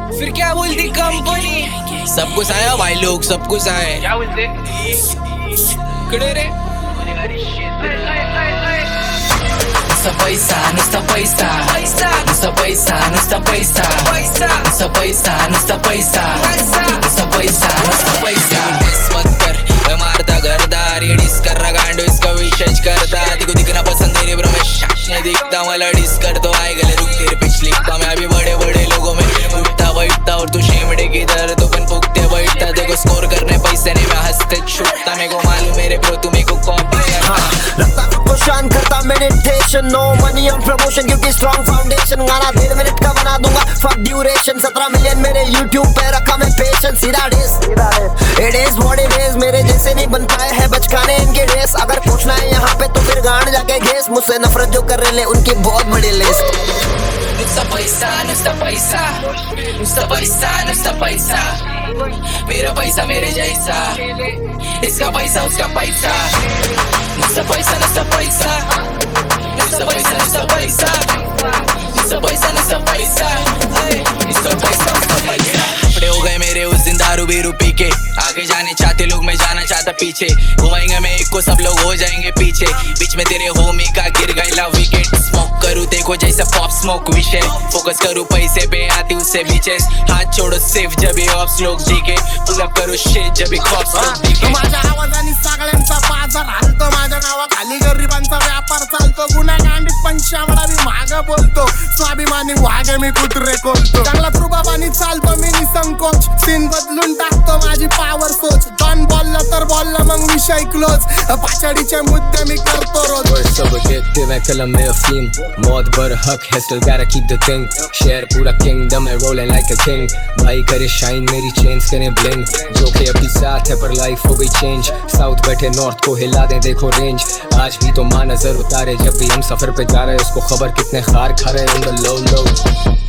फिर क्या बोलती कंपनी? सब कुछ आया भाई लोग, सब कुछ आए। क्या बोलते? खड़े रे। नुसता पैसा, नुसता पैसा, नुसता पैसा, नुसता पैसा, नुसता पैसा, नुसता पैसा, नुसता पैसा, नुसता पैसा। डिस मत कर, मारता गर्दा, डिस कर रहा गांडो, इसका विशेष करता। तेको दिखना पसंद नहीं ब्रो, मैं शाश नहीं दिखता, मला डिस कर तो आए गले रुक तेरे पिच लिखता। मैं अभी बड़े बड़े लोगों में उठता बैठता और तू शेमड़े की तरह तो पन फूकते बैठता। देखो स्कोर करने पैसे नहीं, मैं हंसते छुटता। मेरे को मालूम मेरे ब्रो तू मेरे को कॉपी लगता को शान करता meditation, no money on promotion क्योंकि स्ट्रॉन्ग फाउंडेशन। गाना 1.5 मिनट का बना दूंगा, फक ड्यूरेशन। 17 मिलियन मेरे यूट्यूब पे रखा मैं पेशेंस। सीधा डेस it is what it is, मेरे जैसे नहीं बन पाए हैं बचकाने इनके रेस। अगर पूछना है यहाँ पे तो फिर गांड जाके घेस। मुझसे नफरत जो कर रहे ले उनकी बहुत बड़ी लिस्ट। नुसता पैसा, नुसता पैसा, नुसता पैसा, नुसता पैसा, मेरा पैसा मेरे जैसा, इसका पैसा उसका पैसा। नुसता पैसा, नुसता पैसा, नुसता पैसा, नुसता पैसा, नुसता पैसा, नुसता पैसा, इसका पैसा उसका पैसा। कपड़े हो गए मेरे उस दिन दारू बीरू पी के। आगे जाने चाहते लोग, मैं जाना चाहता पीछे। घुमाएंगे मैं एक को, सब लोग हो जाएंगे पीछे। बीच में तेरे होमी का गिर गया विकेट। स्मोक करूँ देखो जैसा पॉप स्मोक विषय। फोकस करूँ पैसे पे आती उससे बीचेस। हाथ छोड़ो सेफ जब भी ऑप्स लोग जीके। पुल अप करू शेट जब भी कॉप्स लोग दिखे। माझ्या आवाजाने सगळ्यांचा बाजार हालतो, माझ्या नावाखाली गरिबांचा व्यापार चालतो। गुन्हेगांडीत पण शामळा मी मागं बोलतो, स्वाभिमानी वाघ मी कुत्रे कोलतो। चांगला रुबाबानी चालतो मी निसंकोच, सीन बदलून टाकतो माझी पावर सोच। डॉन बोलला तर बोलला मग विषय क्लोज, पाछडीचे मुद्दे मी करतो रोज। Words so addictive and कलम में अफीम, मौत बर हक है still gotta keep the thing। Share पूरा kingdom है rolling like a king। भाई करे शाइन मेरी chains करें bling, जो कि अभी साथ है पर लाइफ हो गई चेंज। साउथ बैठे नॉर्थ को हिला दें देखो रेंज। आज भी तो माँ नजर उतारे जब भी हम सफर पे जा रहे, उसको खबर कितने खार खा रहे on the low low।